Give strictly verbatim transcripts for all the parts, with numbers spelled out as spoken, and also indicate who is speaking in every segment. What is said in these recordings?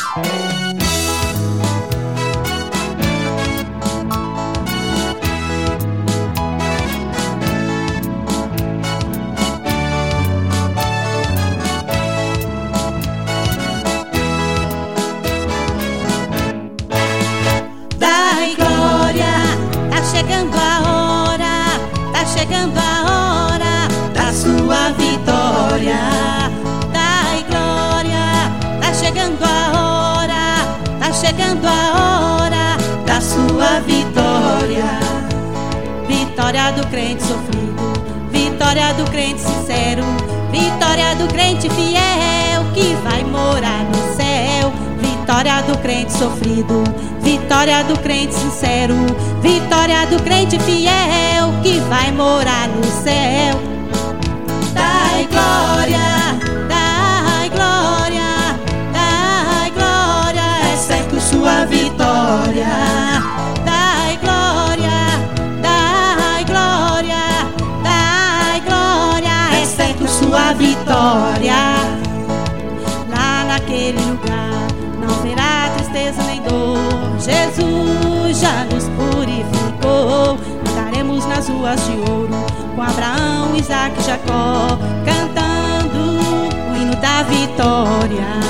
Speaker 1: Chegando a hora, tá chegando a hora da sua vitória. Dai glória, tá chegando a hora, tá chegando a hora da sua vitória. Vitória do crente sofrido, vitória do crente sincero, vitória do crente fiel que vai morar no céu. Vitória do crente sofrido, vitória do crente sincero, vitória do crente fiel que vai morar no céu. Dai glória, dai glória, dai glória, é certo sua vitória. Dai glória, dai glória, dai glória, é certo sua vitória. Lá naquele lugar não verá tristeza nem dor. Jesus já nos purificou. Andaremos nas ruas de ouro com Abraão, Isaac e Jacó, cantando o hino da vitória.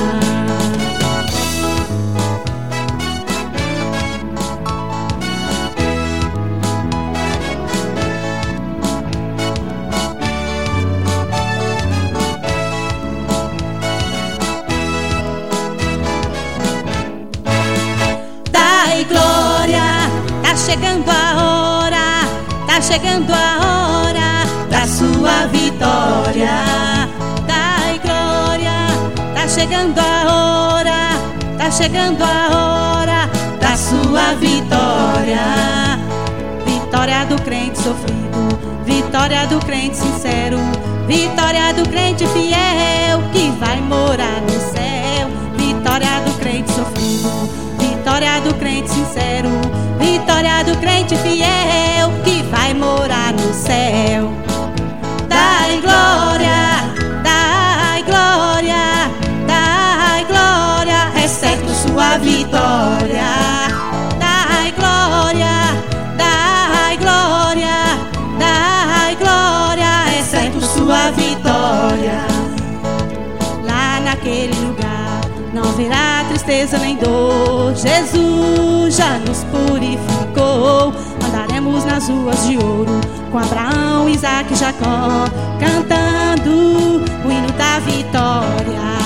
Speaker 1: Glória, tá chegando a hora, tá chegando a hora da sua vitória. Dai glória, tá chegando a hora, tá chegando a hora da sua vitória. Vitória do crente sofrido, vitória do crente sincero, vitória do crente fiel que vai morar no céu. Vitória do crente sofrido, vitória do crente sincero, vitória do crente fiel que vai morar no céu. Dai glória, dai glória, dai glória, é certo sua vitória. Dai glória, dai glória, dai glória, é certo sua vitória. Lá naquele lugar não haverá tristeza nem dor. Jesus já nos purificou. Andaremos nas ruas de ouro com Abraão, Isaac e Jacó, cantando o hino da vitória.